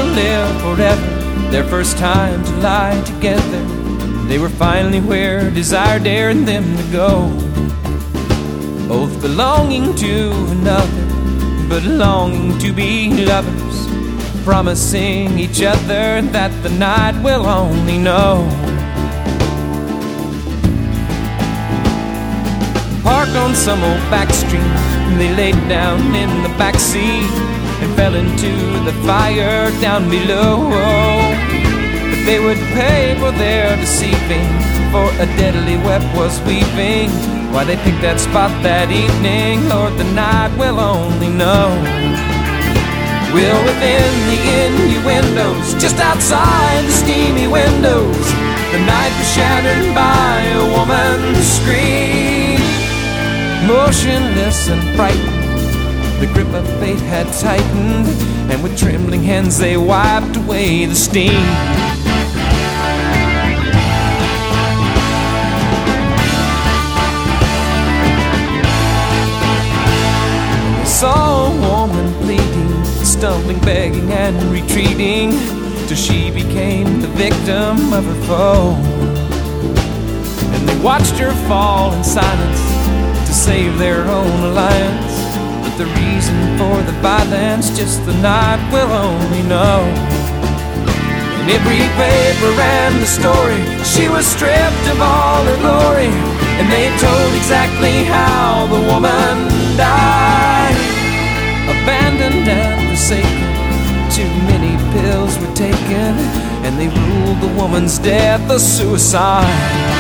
live forever. Their first time to lie together. They were finally where desire dared them to go. Both belonging to another, but longing to be lovers, promising each other that the night will only know. Parked on some old back street, they laid down in the back seat and fell into the fire down below. But they would pay for their deceiving, for a deadly web was weeping. Why they picked that spot that evening, Lord, the night will only know. Well, within the innuendos, just outside the steamy windows, the night was shattered by a woman's scream. Motionless and frightened, the grip of fate had tightened, and with trembling hands they wiped away the steam. They saw a woman pleading, stumbling, begging, and retreating, till she became the victim of her foe. And they watched her fall in silence to save their own alliance. But the reason for the violence, just the night will only know. And every paper ran the story, she was stripped of all her glory, and they told exactly how the woman died. Abandoned and forsaken, too many pills were taken, and they ruled the woman's death a suicide.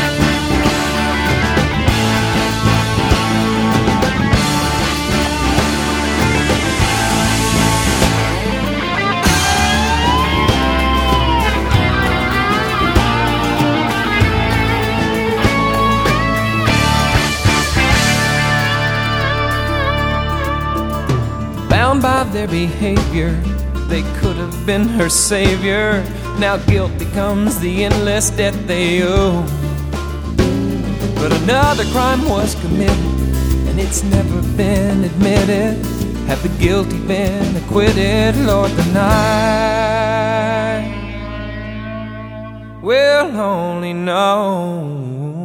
Bound by their behavior, they could have been her savior. Now guilt becomes the endless debt they owe. But another crime was committed, and it's never been admitted. Have the guilty been acquitted, Lord, the night will only know.